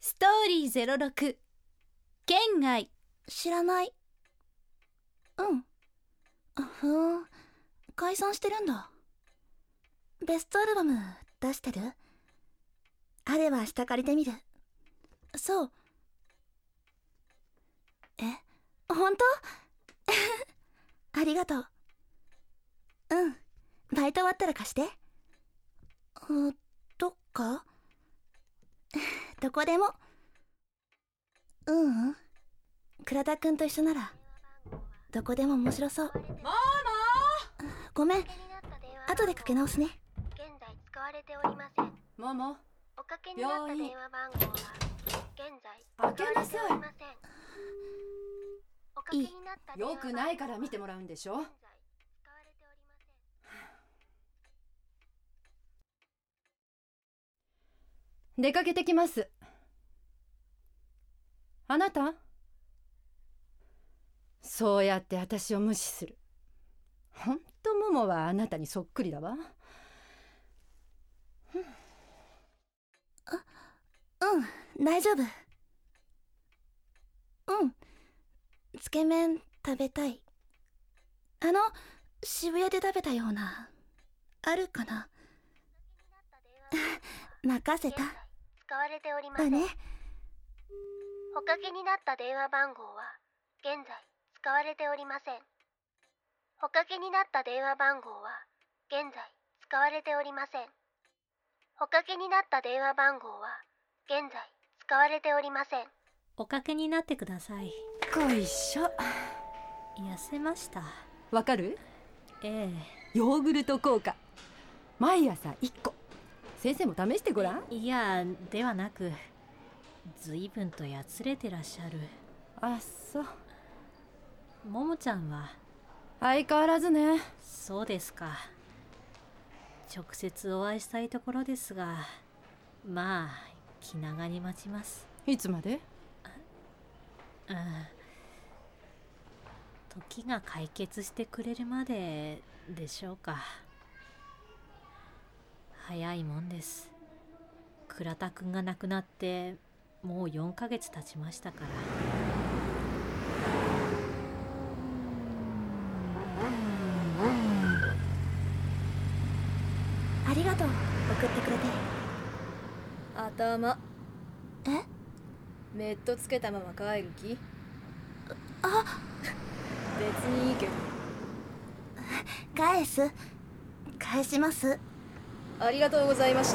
ストーリー06県外。 知らない。解散してるんだ。ベストアルバム出してる？あれば明日借りてみる。そう。本当？ありがとう。バイト終わったら貸して。どっか？どこでも。倉田くんと一緒ならどこでも面白そう。ごめん、後でかけ直すね。 現在使われておりません。 ママ、 おかけになった電話番号は現在開けなさい。 使われておりません。おかけになった電話番号はよくないから見てもらうんでしょ。 現在使われておりません。 出かけてきます。あなた？そうやって私を無視する。ほんとモモはあなたにそっくりだわ。 大丈夫。つけ麺食べたい。渋谷で食べたようなあるかな？任せた。 使われておりません。 だね。 おかけになった電話番号は現在使われておりません。おかけになった電話番号は現在使われておりません。おかけになった電話番号は現在使われておりません。 おかけになってください。 ご一緒。 痩せました。 わかる？ えヨーグルト効果。毎朝1個。先生も試してごらん。 え。いや、ではなく、ずいぶんとやつれてらっしゃる。 あ、そう。 ももちゃんは？ 相変わらずね。 そうですか。直接お会いしたいところですが、まあ気長に待ちます。 いつまで？ 時が解決してくれるまででしょうか。早いもんです。倉田くんが亡くなってもう4ヶ月経ちましたから。 ありがとう、送ってくれて。 頭。 え？ メットつけたまま帰る気？ あ、 別にいいけど。 返します。 ありがとうございました。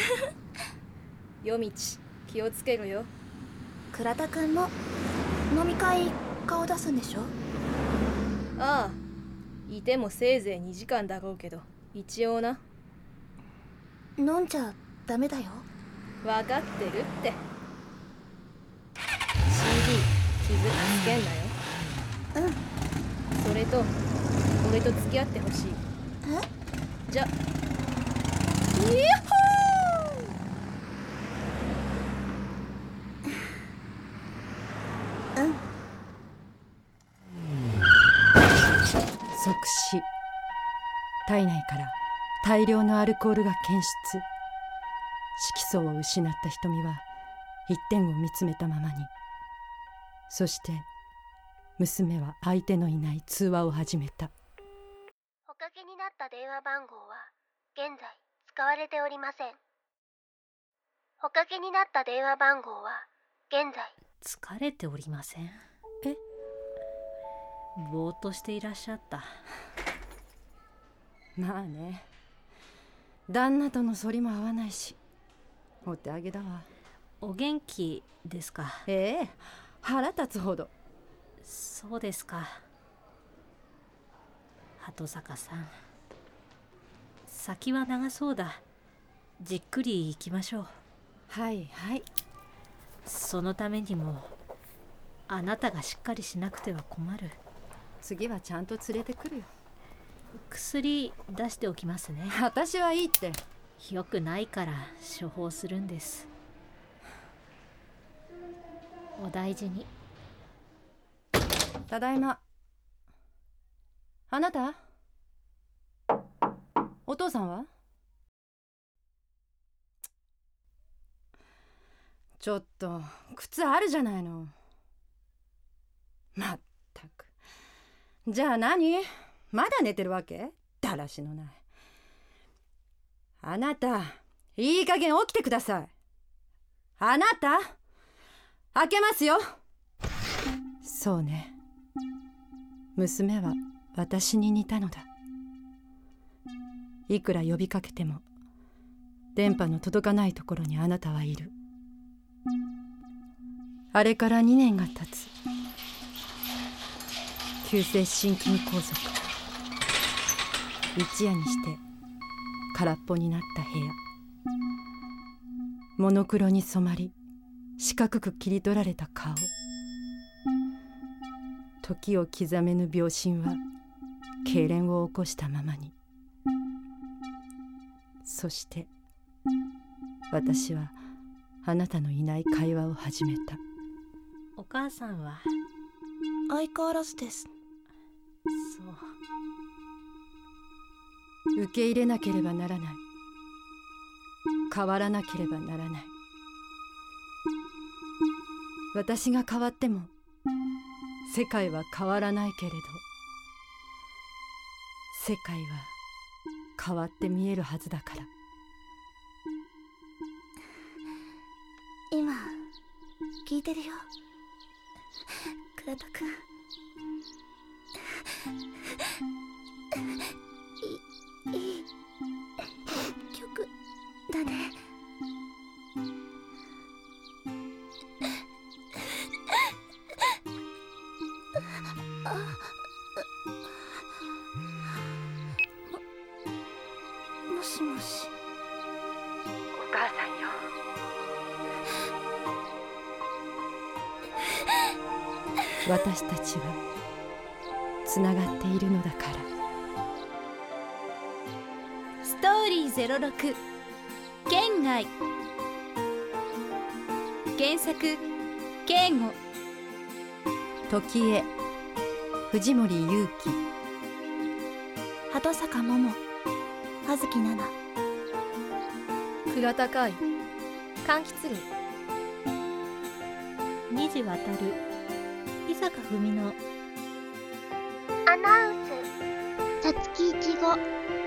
夜道気をつけろよ。 倉田くんも飲み会顔出すんでしょ？ ああ、いてもせいぜい2時間だろうけど、一応な。 飲んじゃダメだよ。 分かってるって。 CD 傷つけんなよ。それと俺と付き合ってほしい。じゃ、イヤッホ即死。体内から大量のアルコールが検出。色素を失った瞳は一点を見つめたままに。そして娘は相手のいない通話を始めた。 おかけになった電話番号は現在使われておりません。おかけになった電話番号は現在。 疲れておりません？ぼーっとしていらっしゃった。 まあね、旦那との反りも合わないしお手上げだわ。 お元気ですか？ 腹立つほど。 そうですか。鳩坂さん、先は長そうだ。じっくり行きましょう。 はいはい。 そのためにもあなたがしっかりしなくては困る。 次はちゃんと連れてくるよ。 薬出しておきますね。 私はいいって。 よくないから処方するんです。お大事に。 ただいま。あなた？お父さんは？ ちょっと靴あるじゃないの。まったく。じゃあ何？まだ寝てるわけ？だらしのない。あなた、いい加減起きてください。あなた、開けますよ。そうね。娘は私に似たのだ。いくら呼びかけても電波の届かないところにあなたはいる。あれから2年が経つ。急性心筋梗塞。一夜にして空っぽになった部屋。モノクロに染まり四角く切り取られた顔。時を刻めぬ秒針は痙攣を起こしたままに。そして私はあなたのいない会話を始めた。 お母さんは？ 相変わらずです。 そう。 受け入れなければならない。変わらなければならない。私が変わっても世界は変わらないけれど、世界は変わって見えるはずだから。 今聞いてるよ、倉田くん。いい曲だね。もしもし。 お母さんよ。私たちはつながっているのだから。 ストーリー06県外。原作圭吾。 時江藤森裕樹。 鳩坂桃葉月奈々。 倉田海柑橘類。 虹渡る伊坂文乃。 アナウンスさつきいちご。